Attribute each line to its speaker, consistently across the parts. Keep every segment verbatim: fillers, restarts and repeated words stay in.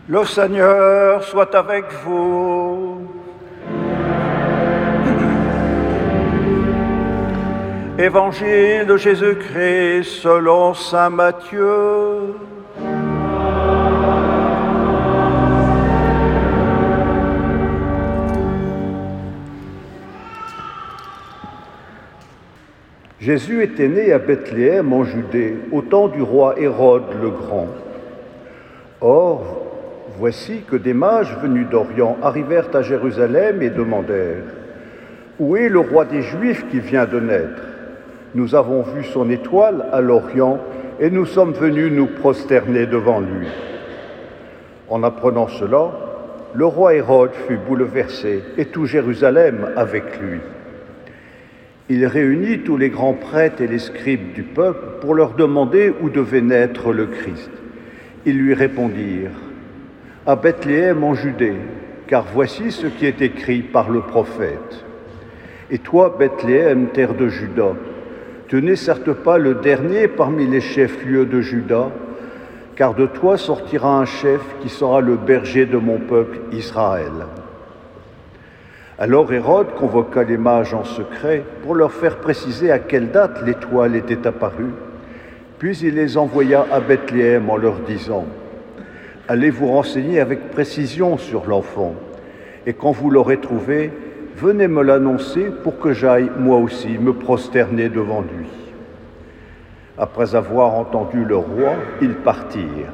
Speaker 1: Le Seigneur soit avec vous. Évangile de Jésus-Christ selon saint Matthieu. Jésus était né à Bethléem en Judée, au temps du roi Hérode le Grand. Or, voici que des mages venus d'Orient arrivèrent à Jérusalem et demandèrent « Où est le roi des Juifs qui vient de naître ? Nous avons vu son étoile à l'Orient et nous sommes venus nous prosterner devant lui. » En apprenant cela, le roi Hérode fut bouleversé et tout Jérusalem avec lui. Il réunit tous les grands prêtres et les scribes du peuple pour leur demander où devait naître le Christ. Ils lui répondirent « À Bethléem en Judée, car voici ce qui est écrit par le prophète. Et toi, Bethléem, terre de Juda, tu n'es certes pas le dernier parmi les chefs-lieux de Juda, car de toi sortira un chef qui sera le berger de mon peuple Israël. » Alors Hérode convoqua les mages en secret pour leur faire préciser à quelle date l'étoile était apparue. Puis il les envoya à Bethléem en leur disant « Allez vous renseigner avec précision sur l'enfant, et quand vous l'aurez trouvé, venez me l'annoncer pour que j'aille moi aussi me prosterner devant lui. » Après avoir entendu le roi, ils partirent.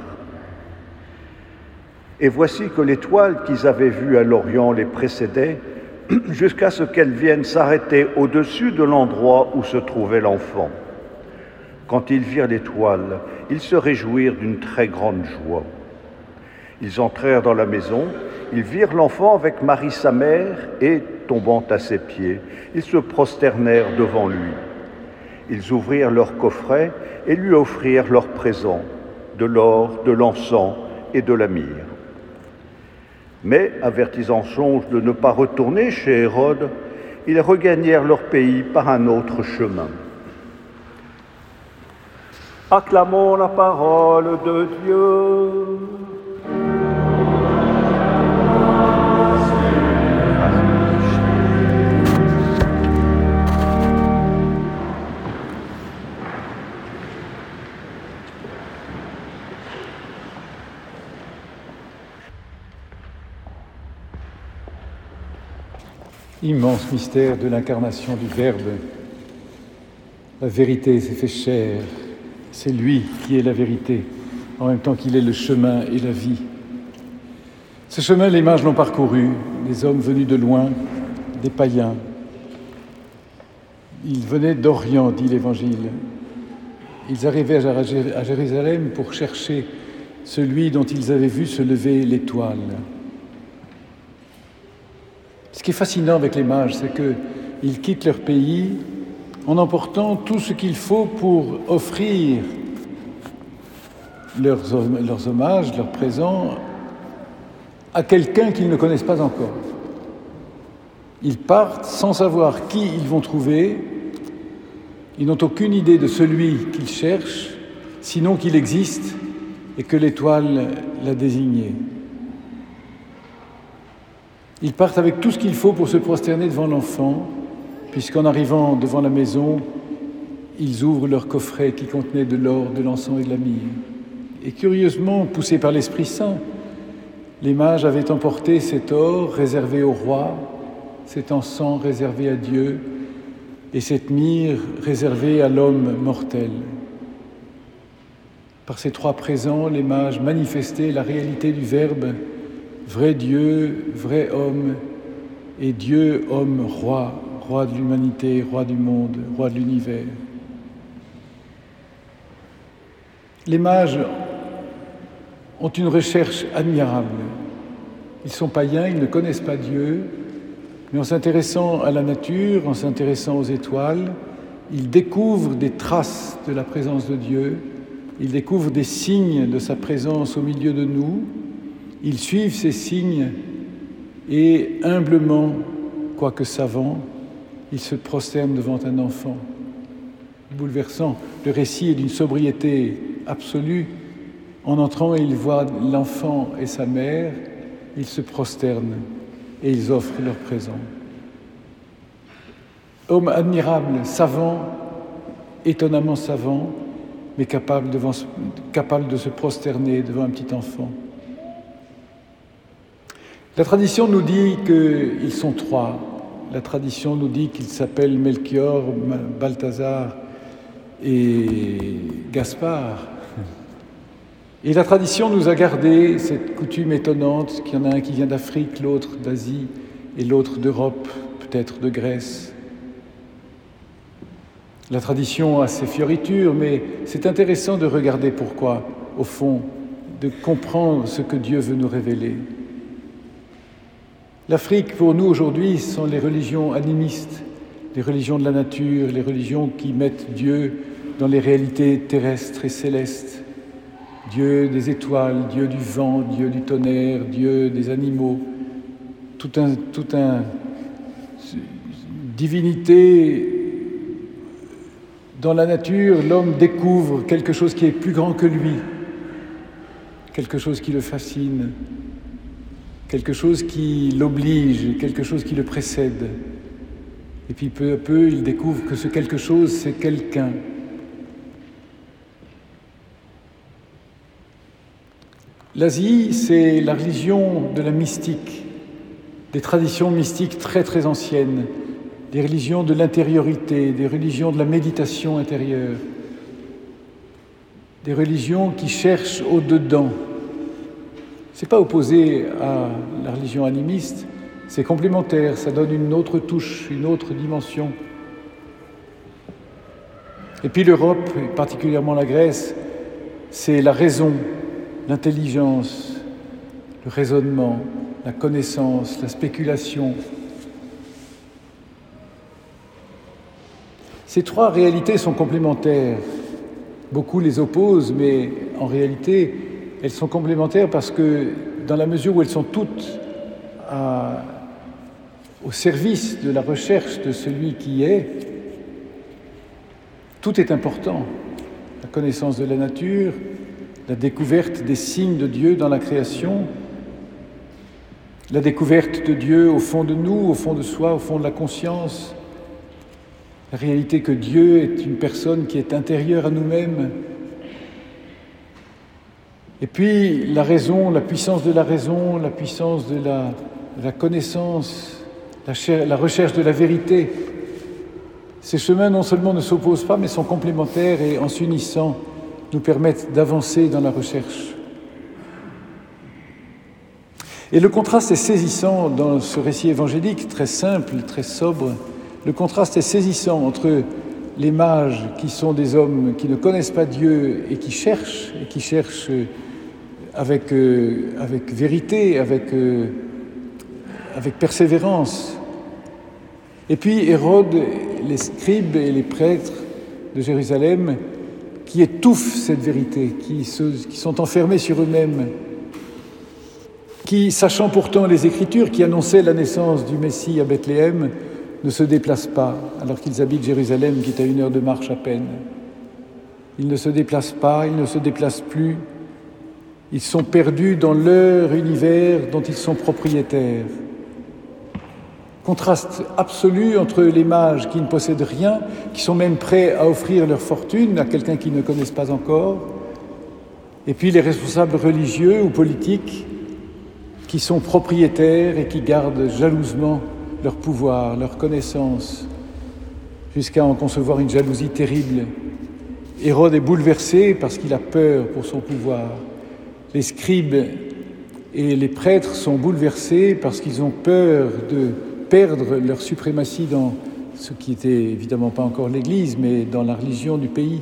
Speaker 1: Et voici que l'étoile qu'ils avaient vue à l'Orient les précédait, jusqu'à ce qu'elle vienne s'arrêter au-dessus de l'endroit où se trouvait l'enfant. Quand ils virent l'étoile, ils se réjouirent d'une très grande joie. Ils entrèrent dans la maison, ils virent l'enfant avec Marie sa mère et, tombant à ses pieds, ils se prosternèrent devant lui. Ils ouvrirent leur coffret et lui offrirent leurs présents, de l'or, de l'encens et de la myrrhe. Mais, avertis en songe de ne pas retourner chez Hérode, ils regagnèrent leur pays par un autre chemin. Acclamons la parole de Dieu.
Speaker 2: Immense mystère de l'incarnation du Verbe. La vérité s'est fait chair. C'est lui qui est la vérité, en même temps qu'il est le chemin et la vie. Ce chemin, les mages l'ont parcouru, les hommes venus de loin, des païens. Ils venaient d'Orient, dit l'Évangile. Ils arrivaient à Jérusalem pour chercher celui dont ils avaient vu se lever l'étoile. Ce qui est fascinant avec les mages, c'est qu'ils quittent leur pays en emportant tout ce qu'il faut pour offrir leurs, leurs hommages, leurs présents à quelqu'un qu'ils ne connaissent pas encore. Ils partent sans savoir qui ils vont trouver, ils n'ont aucune idée de celui qu'ils cherchent, sinon qu'il existe et que l'étoile l'a désigné. Ils partent avec tout ce qu'il faut pour se prosterner devant l'enfant, puisqu'en arrivant devant la maison, ils ouvrent leur coffret qui contenait de l'or, de l'encens et de la myrrhe. Et curieusement, poussés par l'Esprit Saint, les mages avaient emporté cet or réservé au roi, cet encens réservé à Dieu et cette myrrhe réservée à l'homme mortel. Par ces trois présents, les mages manifestaient la réalité du Verbe, vrai Dieu, vrai homme, et Dieu, homme, roi, roi de l'humanité, roi du monde, roi de l'univers. Les mages ont une recherche admirable. Ils sont païens, ils ne connaissent pas Dieu, mais en s'intéressant à la nature, en s'intéressant aux étoiles, ils découvrent des traces de la présence de Dieu, ils découvrent des signes de sa présence au milieu de nous. Ils suivent ces signes et, humblement, quoique savants, ils se prosternent devant un enfant. Bouleversant, le récit est d'une sobriété absolue, En entrant, ils voient l'enfant et sa mère, ils se prosternent et ils offrent leur présent. Homme admirable, savant, étonnamment savant, mais capable, devant, capable de se prosterner devant un petit enfant. La tradition nous dit qu'ils sont trois. La tradition nous dit qu'ils s'appellent Melchior, Balthazar et Gaspard. Et la tradition nous a gardé cette coutume étonnante qu'il y en a un qui vient d'Afrique, l'autre d'Asie et l'autre d'Europe, peut-être de Grèce. La tradition a ses fioritures, mais c'est intéressant de regarder pourquoi, au fond, de comprendre ce que Dieu veut nous révéler. L'Afrique, pour nous aujourd'hui, sont les religions animistes, les religions de la nature, les religions qui mettent Dieu dans les réalités terrestres et célestes. Dieu des étoiles, Dieu du vent, Dieu du tonnerre, Dieu des animaux. Tout un, tout un divinité. Dans la nature, l'homme découvre quelque chose qui est plus grand que lui, quelque chose qui le fascine, quelque chose qui l'oblige, quelque chose qui le précède. Et puis peu à peu, il découvre que ce quelque chose, c'est quelqu'un. L'Asie, c'est la religion de la mystique, des traditions mystiques très très anciennes, des religions de l'intériorité, des religions de la méditation intérieure, des religions qui cherchent au-dedans. Ce n'est pas opposé à la religion animiste, c'est complémentaire, ça donne une autre touche, une autre dimension. Et puis l'Europe, et particulièrement la Grèce, c'est la raison, l'intelligence, le raisonnement, la connaissance, la spéculation. Ces trois réalités sont complémentaires. Beaucoup les opposent, mais en réalité, elles sont complémentaires parce que dans la mesure où elles sont toutes à, au service de la recherche de celui qui est, tout est important. La connaissance de la nature, la découverte des signes de Dieu dans la création, la découverte de Dieu au fond de nous, au fond de soi, au fond de la conscience, la réalité que Dieu est une personne qui est intérieure à nous-mêmes. Et puis la raison, la puissance de la raison, la puissance de la, de la connaissance, la, cher, la recherche de la vérité. Ces chemins non seulement ne s'opposent pas, mais sont complémentaires et en s'unissant, nous permettent d'avancer dans la recherche. Et le contraste est saisissant dans ce récit évangélique, très simple, très sobre. Le contraste est saisissant entre les mages qui sont des hommes qui ne connaissent pas Dieu et qui cherchent, et qui cherchent avec, euh, avec vérité, avec, euh, avec persévérance. Et puis Hérode, les scribes et les prêtres de Jérusalem qui étouffent cette vérité, qui, se, qui sont enfermés sur eux-mêmes, qui, sachant pourtant les Écritures qui annonçaient la naissance du Messie à Bethléem, ne se déplacent pas, alors qu'ils habitent Jérusalem, qui est à une heure de marche à peine. Ils ne se déplacent pas, ils ne se déplacent plus. Ils sont perdus dans leur univers dont ils sont propriétaires. Contraste absolu entre les mages qui ne possèdent rien, qui sont même prêts à offrir leur fortune à quelqu'un qu'ils ne connaissent pas encore, et puis les responsables religieux ou politiques qui sont propriétaires et qui gardent jalousement leur pouvoir, leur connaissance, jusqu'à en concevoir une jalousie terrible. Hérode est bouleversé parce qu'il a peur pour son pouvoir. Les scribes et les prêtres sont bouleversés parce qu'ils ont peur de perdre leur suprématie dans ce qui n'était évidemment pas encore l'Église, mais dans la religion du pays.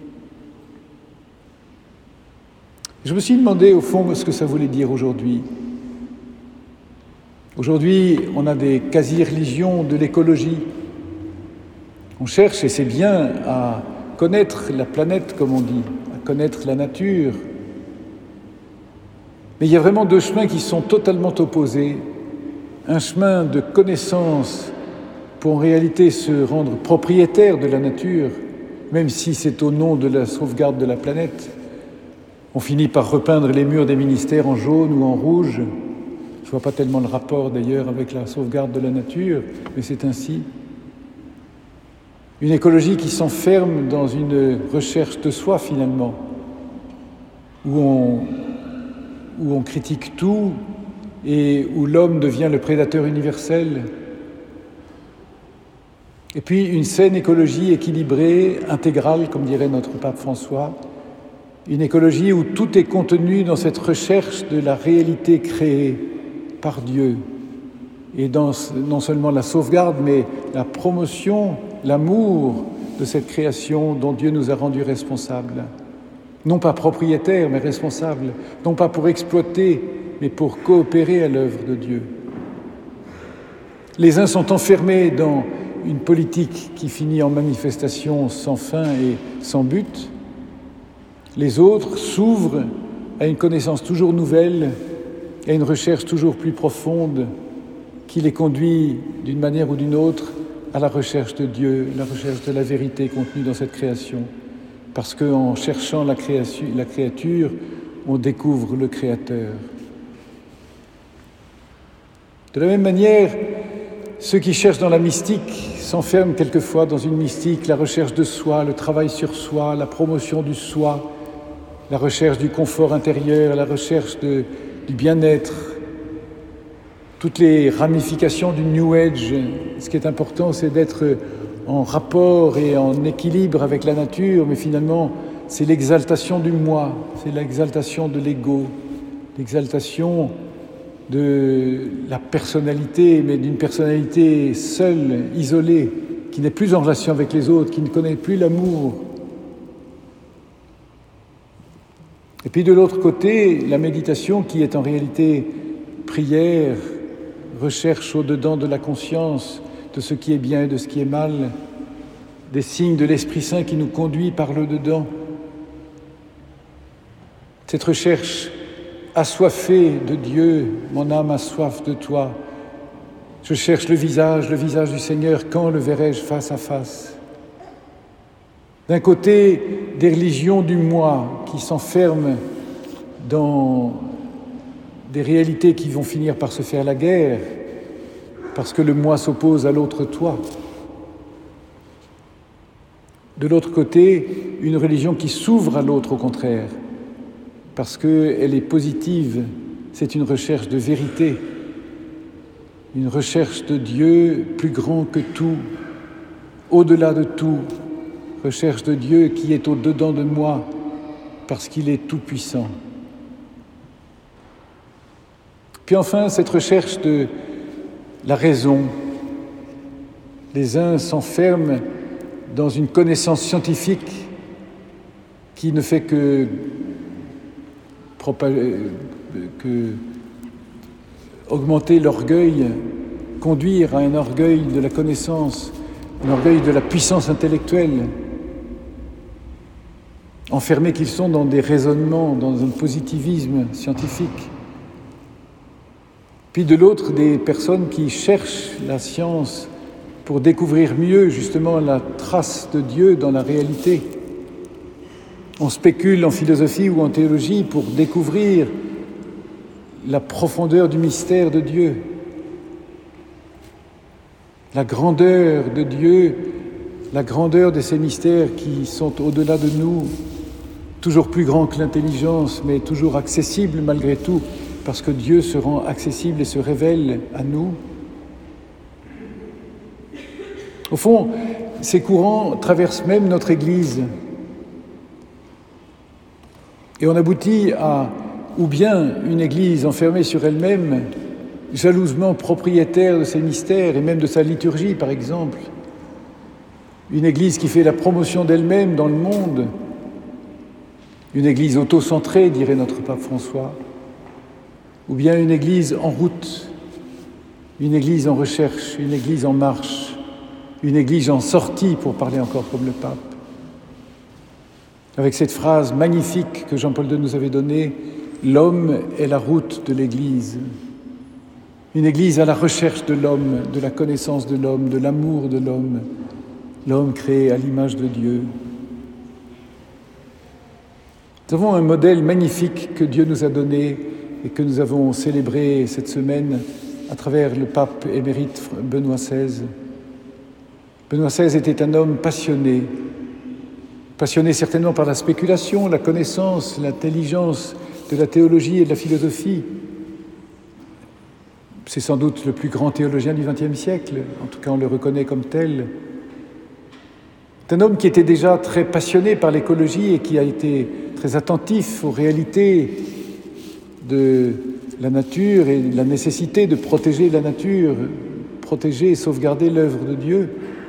Speaker 2: Je me suis demandé au fond ce que ça voulait dire aujourd'hui. Aujourd'hui, on a des quasi-religions de l'écologie. On cherche, et c'est bien, à connaître la planète, comme on dit, à connaître la nature. Mais il y a vraiment deux chemins qui sont totalement opposés. Un chemin de connaissance pour en réalité se rendre propriétaire de la nature, même si c'est au nom de la sauvegarde de la planète. On finit par repeindre les murs des ministères en jaune ou en rouge. Je ne vois pas tellement le rapport d'ailleurs avec la sauvegarde de la nature, mais c'est ainsi. Une écologie qui s'enferme dans une recherche de soi finalement, où on, où on critique tout et où l'homme devient le prédateur universel. Et puis une saine écologie équilibrée, intégrale, comme dirait notre pape François, une écologie où tout est contenu dans cette recherche de la réalité créée par Dieu, et dans non seulement la sauvegarde, mais la promotion, l'amour de cette création dont Dieu nous a rendus responsables. Non pas propriétaires, mais responsables. Non pas pour exploiter, mais pour coopérer à l'œuvre de Dieu. Les uns sont enfermés dans une politique qui finit en manifestation sans fin et sans but. Les autres s'ouvrent à une connaissance toujours nouvelle, à une recherche toujours plus profonde qui les conduit d'une manière ou d'une autre à la recherche de Dieu, la recherche de la vérité contenue dans cette création. Parce qu'en cherchant la création, la créature, on découvre le Créateur. De la même manière, ceux qui cherchent dans la mystique s'enferment quelquefois dans une mystique, la recherche de soi, le travail sur soi, la promotion du soi, la recherche du confort intérieur, la recherche de, du bien-être, toutes les ramifications du New Age. Ce qui est important, c'est d'être en rapport et en équilibre avec la nature, mais finalement, c'est l'exaltation du moi, c'est l'exaltation de l'ego, l'exaltation de la personnalité, mais d'une personnalité seule, isolée, qui n'est plus en relation avec les autres, qui ne connaît plus l'amour. Et puis de l'autre côté, la méditation qui est en réalité prière, recherche au-dedans de la conscience de ce qui est bien et de ce qui est mal, des signes de l'Esprit Saint qui nous conduit par le dedans. Cette recherche assoiffée de Dieu, mon âme a soif de toi. Je cherche le visage, le visage du Seigneur, quand le verrai-je face à face? D'un côté, des religions du moi qui s'enferment dans des réalités qui vont finir par se faire la guerre, parce que le moi s'oppose à l'autre toi. De l'autre côté, une religion qui s'ouvre à l'autre au contraire, parce qu'elle est positive, c'est une recherche de vérité, une recherche de Dieu plus grand que tout, au-delà de tout, recherche de Dieu qui est au-dedans de moi, parce qu'il est tout-puissant. Puis enfin, cette recherche de la raison. Les uns s'enferment dans une connaissance scientifique qui ne fait que, propager, que augmenter l'orgueil, conduire à un orgueil de la connaissance, un orgueil de la puissance intellectuelle, enfermés qu'ils sont dans des raisonnements, dans un positivisme scientifique. Puis de l'autre, des personnes qui cherchent la science pour découvrir mieux justement la trace de Dieu dans la réalité. On spécule en philosophie ou en théologie pour découvrir la profondeur du mystère de Dieu, la grandeur de Dieu, la grandeur de ces mystères qui sont au-delà de nous, toujours plus grands que l'intelligence, mais toujours accessibles malgré tout, parce que Dieu se rend accessible et se révèle à nous. Au fond, ces courants traversent même notre Église. Et on aboutit à, ou bien une Église enfermée sur elle-même, jalousement propriétaire de ses mystères et même de sa liturgie, par exemple. Une Église qui fait la promotion d'elle-même dans le monde. Une Église auto-centrée, dirait notre pape François. Ou bien une Église en route, une Église en recherche, une Église en marche, une Église en sortie, pour parler encore comme le pape. Avec cette phrase magnifique que Jean-Paul deux nous avait donnée, « L'homme est la route de l'Église ». Une Église à la recherche de l'homme, de la connaissance de l'homme, de l'amour de l'homme, l'homme créé à l'image de Dieu. Nous avons un modèle magnifique que Dieu nous a donné et que nous avons célébré cette semaine à travers le pape émérite Benoît seize. Benoît seize était un homme passionné, passionné certainement par la spéculation, la connaissance, l'intelligence de la théologie et de la philosophie. C'est sans doute le plus grand théologien du vingtième siècle, en tout cas on le reconnaît comme tel. C'est un homme qui était déjà très passionné par l'écologie et qui a été très attentif aux réalités de la nature et la nécessité de protéger la nature, protéger et sauvegarder l'œuvre de Dieu.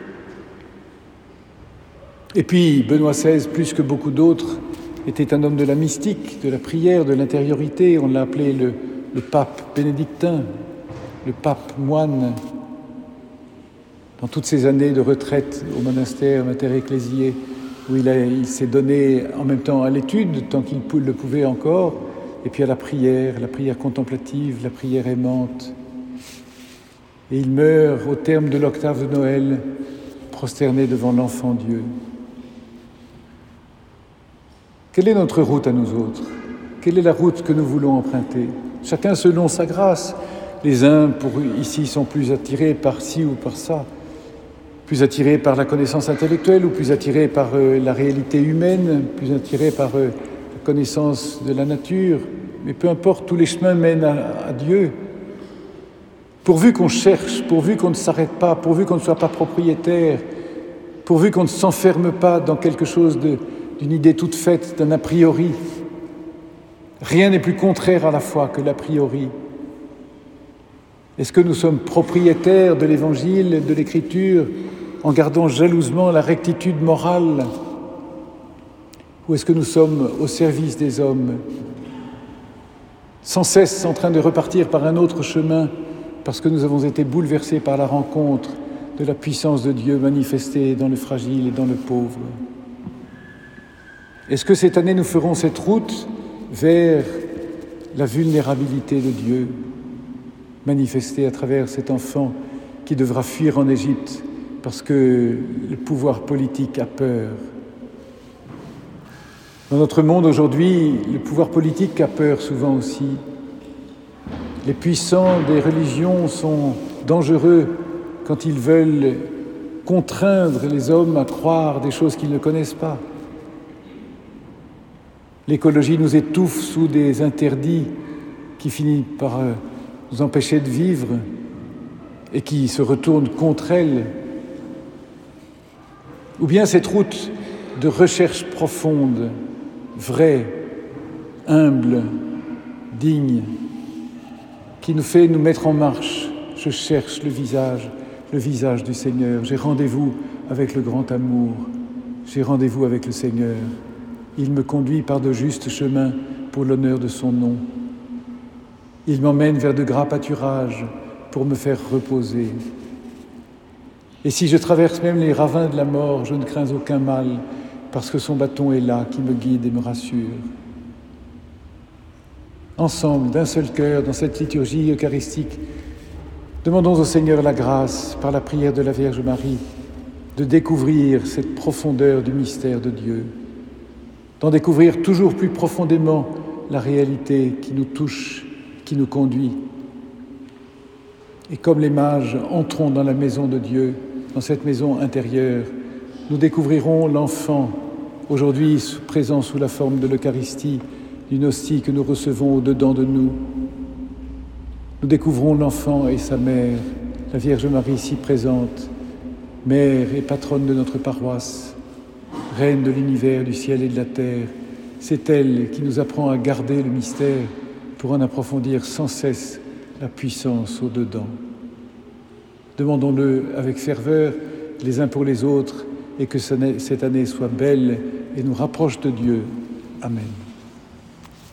Speaker 2: Et puis Benoît seize, plus que beaucoup d'autres, était un homme de la mystique, de la prière, de l'intériorité. On l'a appelé le, le pape bénédictin, le pape moine. Dans toutes ces années de retraite au monastère Mater Ecclesiae, où il, a, il s'est donné en même temps à l'étude, tant qu'il le pouvait encore, et puis à la prière, la prière contemplative, la prière aimante. Et il meurt au terme de l'octave de Noël, prosterné devant l'enfant Dieu. Quelle est notre route à nous autres? Quelle est la route que nous voulons emprunter? Chacun selon sa grâce. Les uns, pour ici, sont plus attirés par ci ou par ça, plus attirés par la connaissance intellectuelle ou plus attirés par euh, la réalité humaine, plus attirés par euh, la connaissance de la nature. Mais peu importe, tous les chemins mènent à, à Dieu. Pourvu qu'on cherche, pourvu qu'on ne s'arrête pas, pourvu qu'on ne soit pas propriétaire, pourvu qu'on ne s'enferme pas dans quelque chose de, d'une idée toute faite, d'un a priori. Rien n'est plus contraire à la foi que l'a priori. Est-ce que nous sommes propriétaires de l'Évangile, de l'Écriture, en gardant jalousement la rectitude morale? Ou est-ce que nous sommes au service des hommes, sans cesse en train de repartir par un autre chemin, parce que nous avons été bouleversés par la rencontre de la puissance de Dieu manifestée dans le fragile et dans le pauvre? Est-ce que cette année nous ferons cette route vers la vulnérabilité de Dieu, manifestée à travers cet enfant qui devra fuir en Égypte parce que le pouvoir politique a peur? Dans notre monde aujourd'hui, le pouvoir politique a peur souvent aussi. Les puissants des religions sont dangereux quand ils veulent contraindre les hommes à croire des choses qu'ils ne connaissent pas. L'écologie nous étouffe sous des interdits qui finissent par nous empêcher de vivre et qui se retournent contre elle. Ou bien cette route de recherche profonde, vraie, humble, digne, qui nous fait nous mettre en marche. Je cherche le visage, le visage du Seigneur. J'ai rendez-vous avec le grand amour. J'ai rendez-vous avec le Seigneur. Il me conduit par de justes chemins pour l'honneur de son nom. Il m'emmène vers de gras pâturages pour me faire reposer. Et si je traverse même les ravins de la mort, je ne crains aucun mal, parce que son bâton est là, qui me guide et me rassure. Ensemble, d'un seul cœur, dans cette liturgie eucharistique, demandons au Seigneur la grâce, par la prière de la Vierge Marie, de découvrir cette profondeur du mystère de Dieu, d'en découvrir toujours plus profondément la réalité qui nous touche, qui nous conduit. Et comme les mages, entrons dans la maison de Dieu, dans cette maison intérieure. Nous découvrirons l'enfant, aujourd'hui présent sous la forme de l'Eucharistie, d'une hostie que nous recevons au-dedans de nous. Nous découvrons l'enfant et sa mère, la Vierge Marie si présente, mère et patronne de notre paroisse, reine de l'univers, du ciel et de la terre. C'est elle qui nous apprend à garder le mystère pour en approfondir sans cesse la puissance au-dedans. Demandons-le avec ferveur les uns pour les autres et que cette année soit belle et nous rapproche de Dieu. Amen.